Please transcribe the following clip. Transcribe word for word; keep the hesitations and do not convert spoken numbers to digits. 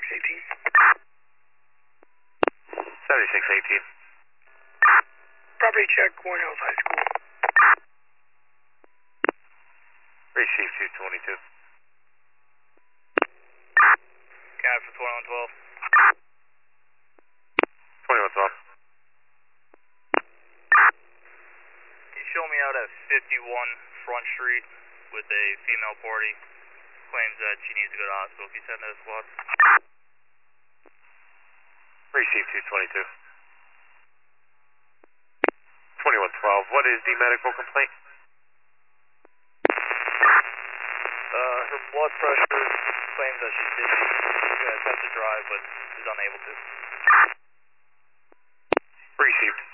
eighteen. seventy-six eighteen. Property check, Warren Hills High School. Receive two twenty-two. Cab for twenty-one twelve. twenty-one twelve. You show me out at fifty-one Front Street with a female party. Claims that she needs to go to the hospital. Can you send that squad? Receive two twenty-two. twenty-one twelve. What is the medical complaint? Uh, her blood pressure claims that she's dizzy. She's going to attempt to drive, but is unable to. Received.